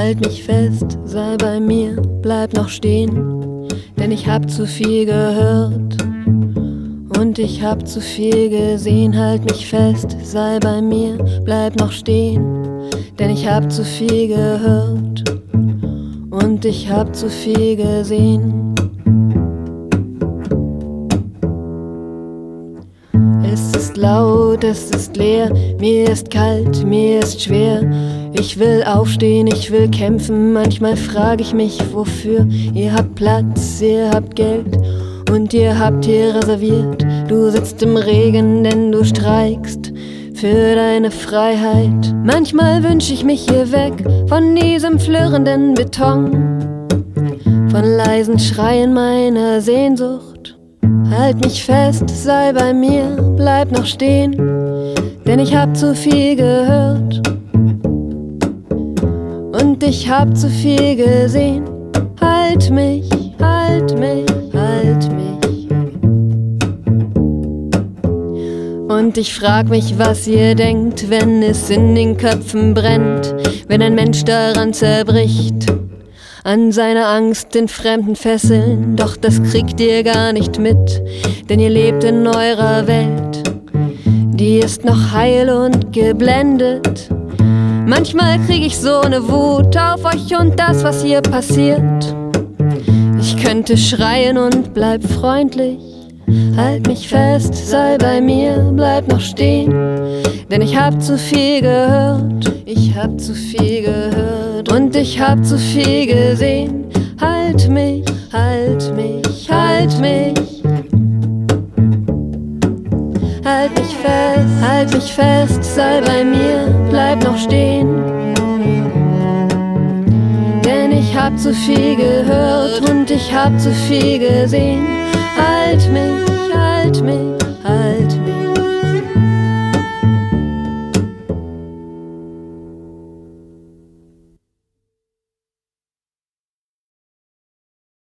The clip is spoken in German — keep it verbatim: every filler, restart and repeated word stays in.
Halt mich fest, sei bei mir, bleib noch stehen, denn ich hab zu viel gehört und ich hab zu viel gesehen. Halt mich fest, sei bei mir, bleib noch stehen, denn ich hab zu viel gehört und ich hab zu viel gesehen. Es ist laut, es ist leer, mir ist kalt, mir ist schwer. Ich will aufstehen, ich will kämpfen, manchmal frage ich mich, wofür. Ihr habt Platz, ihr habt Geld und ihr habt hier reserviert. Du sitzt im Regen, denn du streikst für deine Freiheit. Manchmal wünsch ich mich hier weg von diesem flirrenden Beton, von leisen Schreien meiner Sehnsucht. Halt mich fest, sei bei mir, bleib noch stehen, denn ich hab zu viel gehört und ich hab zu viel gesehen. Halt mich, halt mich, halt mich. Und ich frag mich, was ihr denkt, wenn es in den Köpfen brennt, wenn ein Mensch daran zerbricht, an seiner Angst in fremden Fesseln. Doch das kriegt ihr gar nicht mit, denn ihr lebt in eurer Welt, die ist noch heil und geblendet. Manchmal krieg ich so ne Wut auf euch und das, was hier passiert. Ich könnte schreien und bleib freundlich. Halt mich fest, sei bei mir, bleib noch stehen, denn ich hab zu viel gehört, ich hab zu viel gehört und ich hab zu viel gesehen. Halt mich, halt mich, halt mich. Halt mich fest, halt mich fest, sei bei mir, bleib noch stehen, denn ich hab zu viel gehört und ich hab zu viel gesehen. Halt mich, halt mich, halt mich.